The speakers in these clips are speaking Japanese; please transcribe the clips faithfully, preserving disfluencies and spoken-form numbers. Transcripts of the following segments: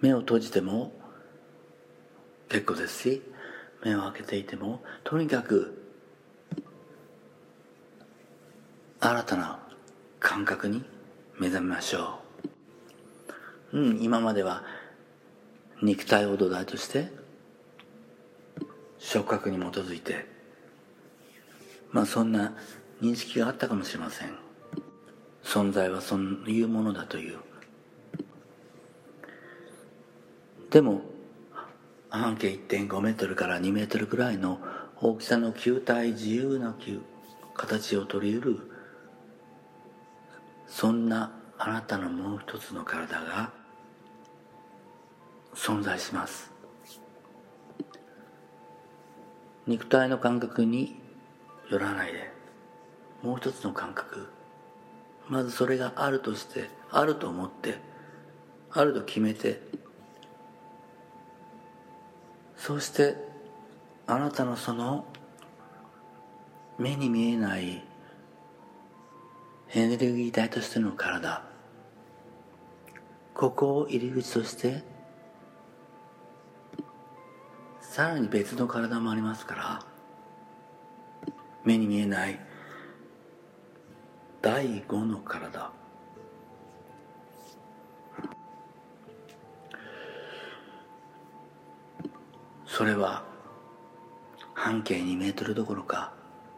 目を閉じても結構ですし、目を開けていてもとにかく新たな感覚に目覚めましょう。うん、今までは肉体を土台として触覚に基づいて、まあそんな認識があったかもしれません。存在はそういうものだという。でも半径 いってんご メートルからにメートルくらいの大きさの球体、自由な球形を取り得る、そんなあなたのもう一つの体が存在します。肉体の感覚によらないで、もう一つの感覚、まずそれがあるとして、あると思って、あると決めて、そしてあなたのその目に見えないエネルギー体としての体、ここを入り口としてさらに別の体もありますから、目に見えないだいごの体、それは半径にメートルどころか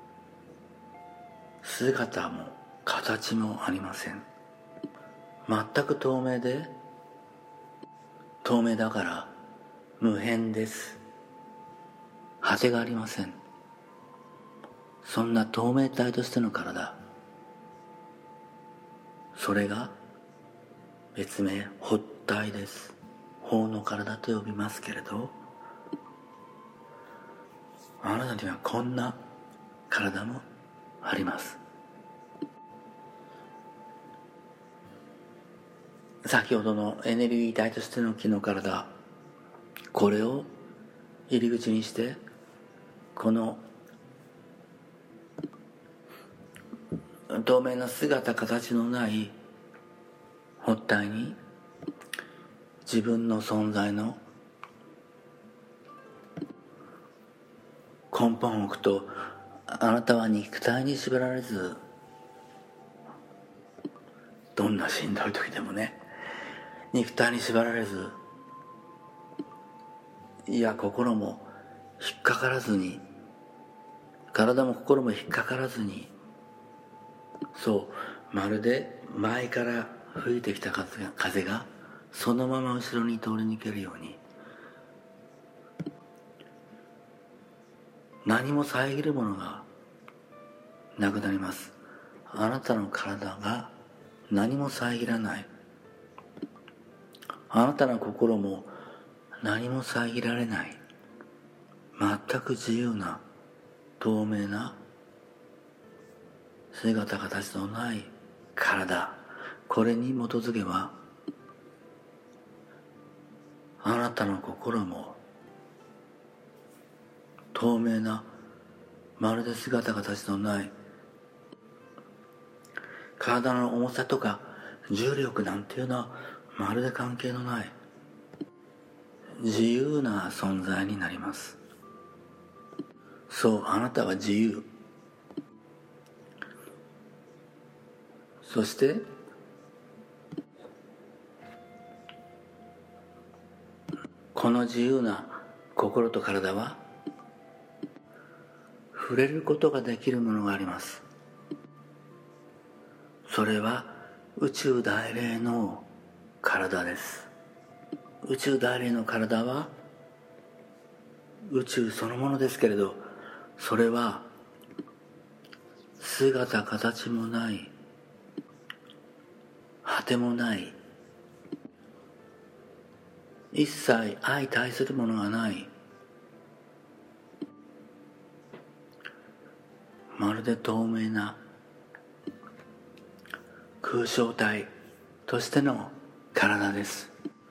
姿も形もありません。全く透明で、透明だから無辺です。果てがありません。そんな透明体としての体、それが別名発体です。法の体と呼びますけれど、あなたにはこんな体もあります。先ほどのエネルギー体としての木の体、これを入り口にして、この透明な姿形のない発体に自分の存在の根本を置くと、あなたは肉体に縛られず、どんなしんどい時でもね、肉体に縛られず、いや心も引っかからずに、体も心も引っかからずに、そうまるで前から吹いてきた風が、風がそのまま後ろに通り抜けるように、何も遮るものがなくなります。あなたの体が何も遮らない。あなたの心も何も遮られない。全く自由な透明な姿形のない体、これに基づけば、あなたの心も透明な、まるで姿形のない、体の重さとか重力なんていうのはまるで関係のない自由な存在になります。そう、あなたは自由。そしてこの自由な心と体は触れることができるものがあります。それは宇宙大霊の体です。宇宙大霊の体は宇宙そのものですけれど、それは姿形もない、果てもない、一切相対するものがない、まるで透明な空想体としての体です。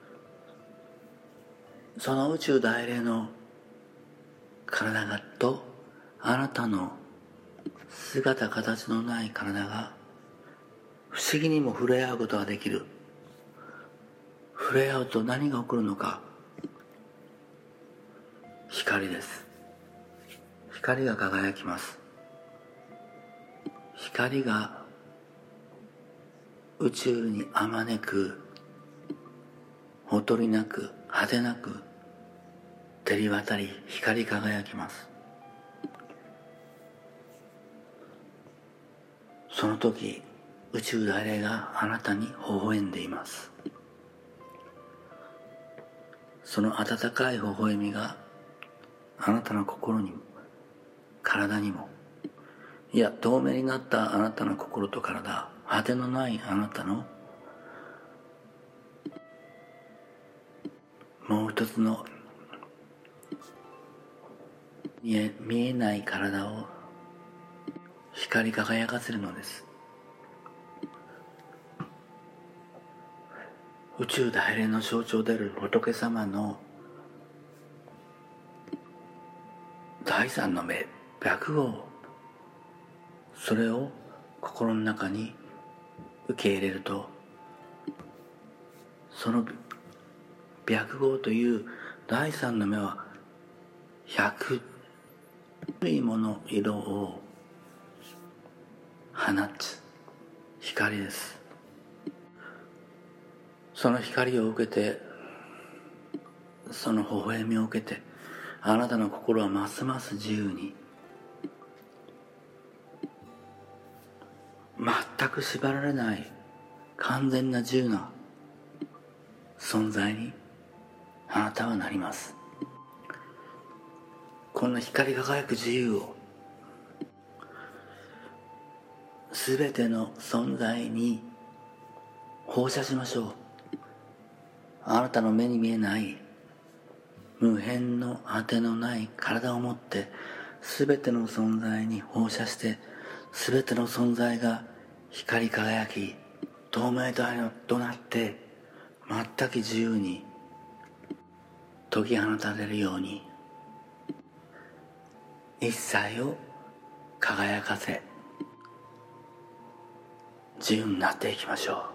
その宇宙大霊の体がとあなたの姿形のない体が不思議にも触れ合うことができる。 触れ合うと何が起こるのか。光です。光が輝きます。光が宇宙にあまねく、ほとりなく、果てなく照り渡り、光り輝きます。その時、宇宙大霊があなたに微笑んでいます。その温かい微笑みがあなたの心にも体にも、いや透明になったあなたの心と体、果てのないあなたのもう一つの見え、見えない体を光り輝かせるのです。宇宙大霊の象徴である仏様の第三の目、白毫、それを心の中に受け入れると、その白毫という第三の目は百いもの色を放つ光です。その光を受けて、その微笑みを受けて、あなたの心はますます自由に、全く縛られない完全な自由な存在にあなたはなります。こんな光り輝く自由をすべての存在に放射しましょう。あなたの目に見えない無辺の果てのない体を持って、すべての存在に放射して、すべての存在が光り輝き、透明となって全く自由に解き放たれるように、一切を輝かせ自由になっていきましょう。